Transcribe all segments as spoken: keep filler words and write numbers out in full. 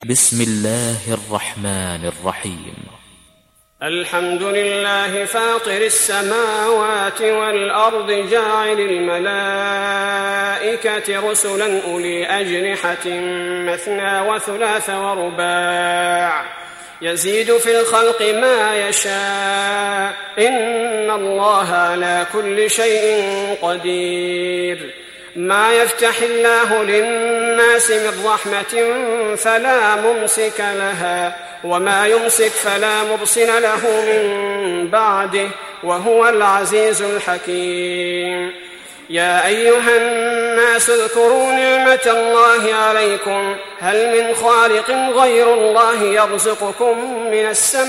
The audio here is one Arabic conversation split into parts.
بسم الله الرحمن الرحيم. الحمد لله فاطر السماوات والأرض جاعل الملائكة رسلا أولي أجنحة مثنى وثلاث ورباع يزيد في الخلق ما يشاء إن الله على كل شيء قدير. ما يفتح الله للناس من رحمة فلا ممسك لها وما يمسك فلا مرسل له من بعده وهو العزيز الحكيم. يا أيها الناس اذكروا نعمة الله عليكم هل من خالق غير الله يرزقكم من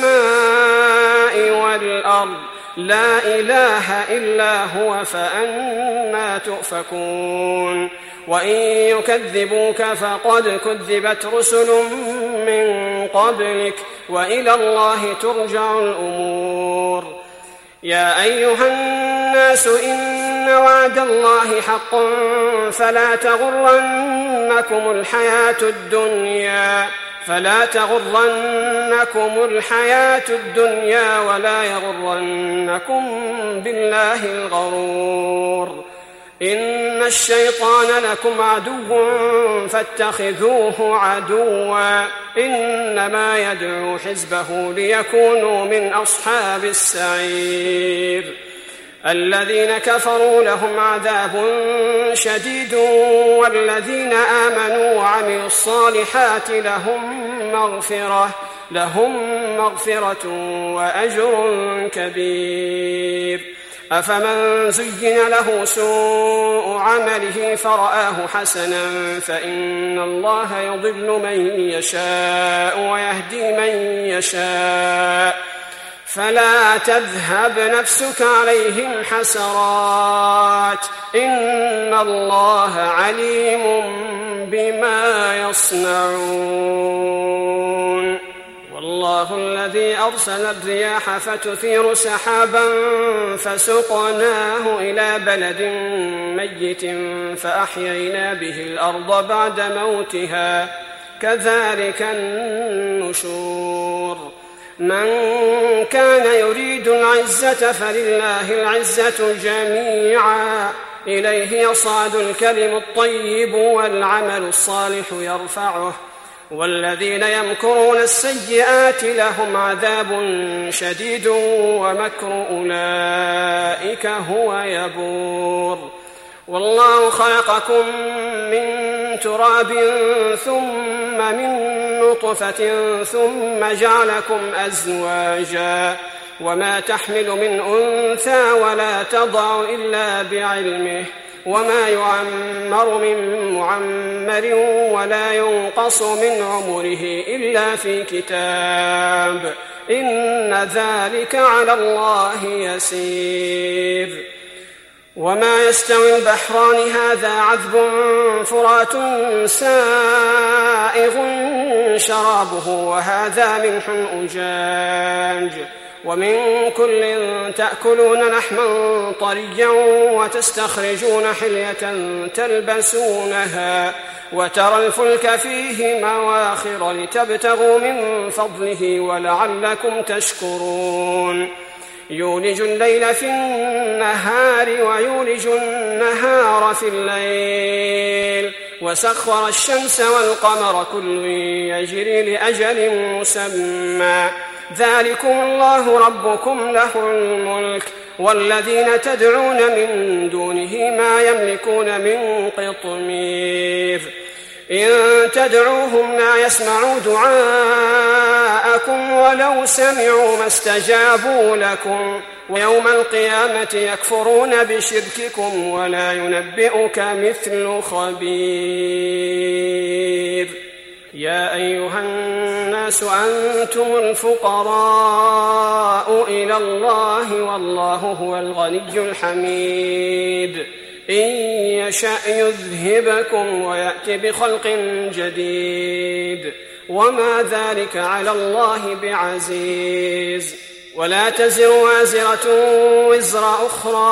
السماء والأرض لا إله إلا هو فأنى تؤفكون. وإن يكذبوك فقد كذبت رسل من قبلك وإلى الله ترجع الأمور. يا أيها الناس إن وعد الله حق فلا تغرنكم الحياة الدنيا فلا تغرنكم الحياة الدنيا ولا يغرنكم بالله الغرور. إن الشيطان لكم عدو فاتخذوه عدوا إنما يدعو حزبه ليكونوا من أصحاب السعير. الذين كفروا لهم عذاب شديد والذين آمنوا وعملوا الصالحات لهم مغفرة لهم مغفرة وأجر كبير. أفمن زين له سوء عمله فرآه حسنا فإن الله يضل من يشاء ويهدي من يشاء فلا تذهب نفسك عليهم حسرات إن الله عليم بما يصنعون. والله الذي أرسل الرياح فتثير سحابا فسقناه إلى بلد ميت فأحيينا به الأرض بعد موتها كذلك النشور. من كان يريد العزة فلله العزة جميعا إليه يصعد الكلم الطيب والعمل الصالح يرفعه والذين يمكرون السيئات لهم عذاب شديد ومكر أولئك هو يبور. والله خلقكم من تراب ثم من نطفة ثم جعلكم أزواجا وما تحمل من أنثى ولا تضع إلا بعلمه وما يعمر من معمر ولا ينقص من عمره إلا في كتاب إن ذلك على الله يسير. وما يستوي البحران هذا عذب فرات سائغ شرابه وهذا ملح أجاج ومن كل تأكلون لحما طريا وتستخرجون حلية تلبسونها وترى الفلك فيه مواخر لتبتغوا من فضله ولعلكم تشكرون. يولج الليل في النهار ويولج النهار في الليل وسخر الشمس والقمر كل يجري لأجل مسمى ذلكم الله ربكم له الملك والذين تدعون من دونه ما يملكون من قطمير. إن تدعوهم لا يسمعوا دعاءكم ولو سمعوا ما استجابوا لكم ويوم القيامة يكفرون بشرككم ولا ينبئك مثل خبير. يا أيها الناس أنتم الفقراء إلى الله والله هو الغني الحميد. إن يشأ يذهبكم ويأتي بخلق جديد وما ذلك على الله بعزيز. ولا تزر وازرة وزر أخرى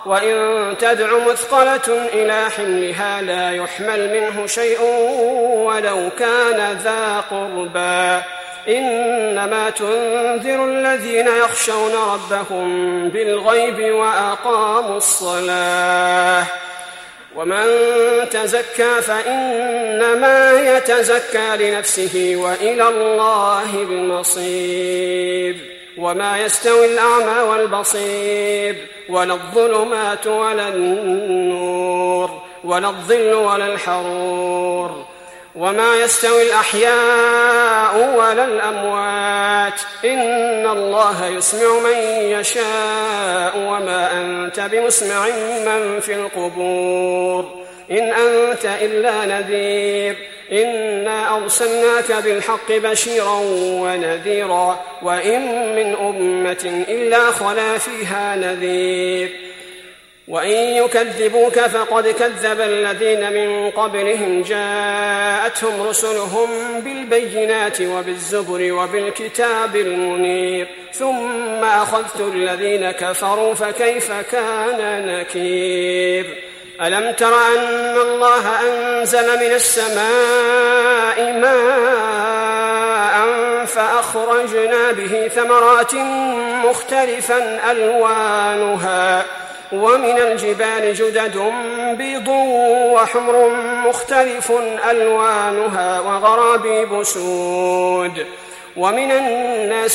وإن تدع مثقلة إلى حملها لا يحمل منه شيء ولو كان ذا قربى إنما تنذر الذين يخشون ربهم بالغيب وأقاموا الصلاة ومن تزكى فإنما يتزكى لنفسه وإلى الله المصير وما يستوي الأعمى والبصير ولا الظلمات ولا النور ولا الظل ولا الحرور وما يستوي الأحياء ولا الأموات إن الله يسمع من يشاء وما أنت بمسمع من في القبور إن أنت إلا نذير إنا أرسلناك بالحق بشيرا ونذيرا وإن من أمة إلا خلا فيها نذير وإن يكذبوك فقد كذب الذين من قبلهم جاءتهم رسلهم بالبينات وبالزبر وبالكتاب المنير ثم أخذت الذين كفروا فكيف كان نكير ألم تر أن الله أنزل من السماء ماء فأخرجنا به ثمرات مختلفا ألوانها ومن الجبال جدد بيض وحمر مختلف ألوانها وغرابيب سود ومن الناس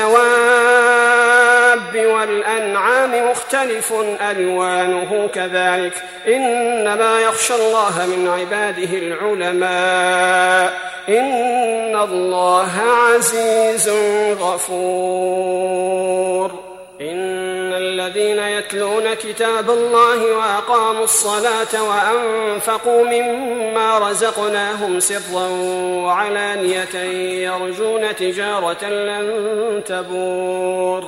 والدواب والأنعام مختلف ألوانه كذلك إنما يخشى الله من عباده العلماء إن الله عزيز غفور إن الذين يتلون كتاب الله وأقاموا الصلاة وأنفقوا مما رزقناهم سرا وعلانية يرجون تجارة لن تبور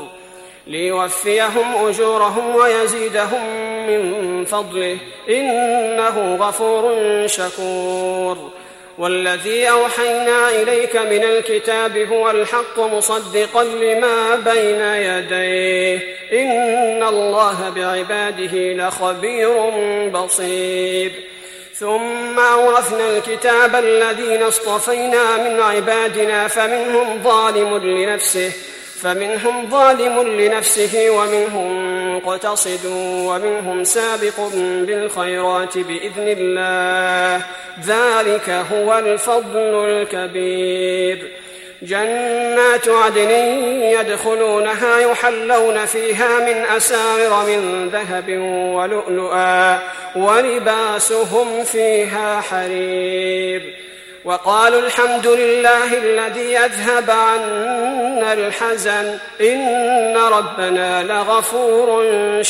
ليوفيهم أجورهم ويزيدهم من فضله إنه غفور شكور والذي أوحينا إليك من الكتاب هو الحق مصدقا لما بين يديه إن الله بعباده لخبير بصير ثم أورثنا الكتاب الذين اصطفينا من عبادنا فمنهم ظالم لنفسه فمنهم ظالم لنفسه ومنهم مقتصد ومنهم سابق بالخيرات بإذن الله ذلك هو الفضل الكبير جنات عدن يدخلونها يحلون فيها من أساور من ذهب ولؤلؤا ولباسهم فيها حرير وقالوا الحمد لله الذي أذهب عنا الحزن إن ربنا لغفور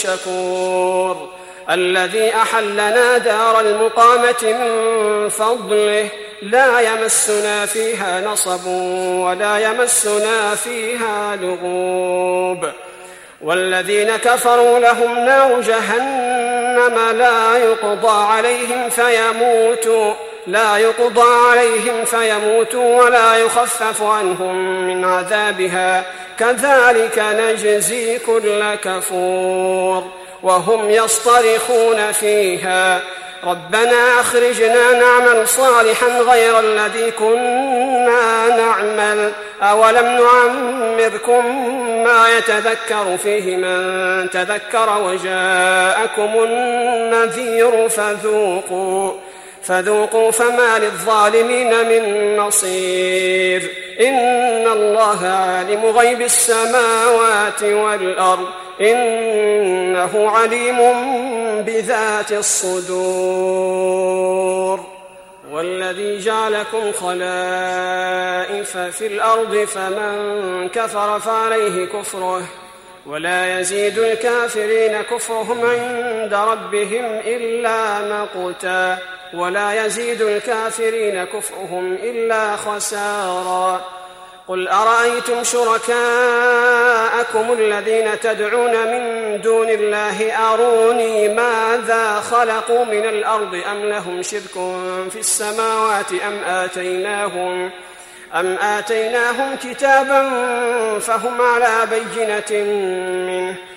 شكور الذي أحلنا دار المقامة من فضله لا يمسنا فيها نصب ولا يمسنا فيها لغوب والذين كفروا لهم نار جهنم لا يقضى عليهم فيموتوا لا يقضى عليهم فيموتوا ولا يخفف عنهم من عذابها كذلك نجزي كل كفور وهم يصطرخون فيها ربنا أخرجنا نعمل صالحا غير الذي كنا نعمل أولم نعمركم ما يتذكر فيه من تذكر وجاءكم النذير فذوقوا فذوقوا فما للظالمين من نصير إن الله عالم غيب السماوات والأرض إنه عليم بذات الصدور والذي جعلكم خلائف في الأرض فمن كفر فعليه كفره ولا يزيد الكافرين كفرهم عند ربهم إلا مقتا ولا يزيد الكافرين كفرهم إلا خسارا قل أرأيتم شركاءكم الذين تدعون من دون الله أروني ماذا خلقوا من الأرض أم لهم شرك في السماوات أم آتيناهم أم آتيناهم كتابا فهم على بينة منه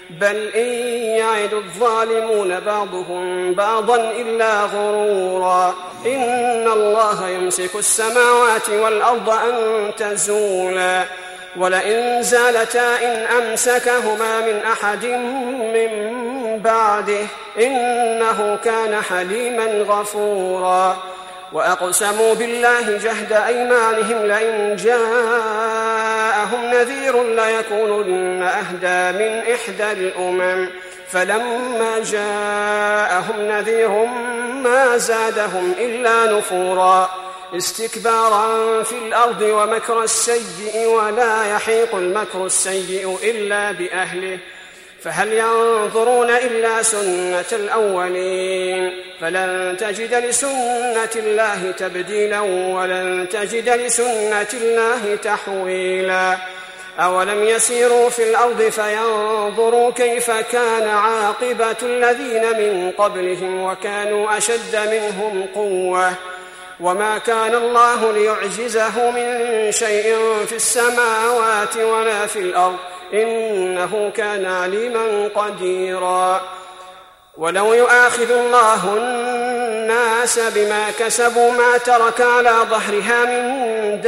بل إن يعد الظالمون بعضهم بعضا إلا غرورا إن الله يمسك السماوات والأرض أن تزولا ولئن زالتا إن أمسكهما من أحد من بعده إنه كان حليما غفورا وأقسموا بالله جهد أيمانهم لئن جاءهم نذير ليكونن أهدى من إحدى الأمم فلما جاءهم نذير ما زادهم إلا نفورا استكبارا في الأرض ومكر السيء ولا يحيق المكر السيء إلا بأهله فهل ينظرون إلا سنة الأولين فلن تجد لسنة الله تبديلا ولن تجد لسنة الله تحويلا أولم يسيروا في الأرض فينظروا كيف كان عاقبة الذين من قبلهم وكانوا أشد منهم قوة وما كان الله ليعجزه من شيء في السماوات ولا في الأرض إنه كان عليما قديرا ولو يؤاخذ الله الناس بما كسبوا ما ترك على ظهرها من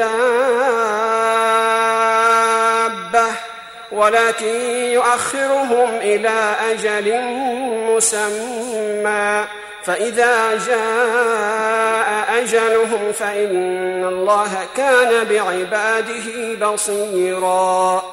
دابة ولكن يؤخرهم إلى أجل مسمى فإذا جاء أجلهم فإن الله كان بعباده بصيرا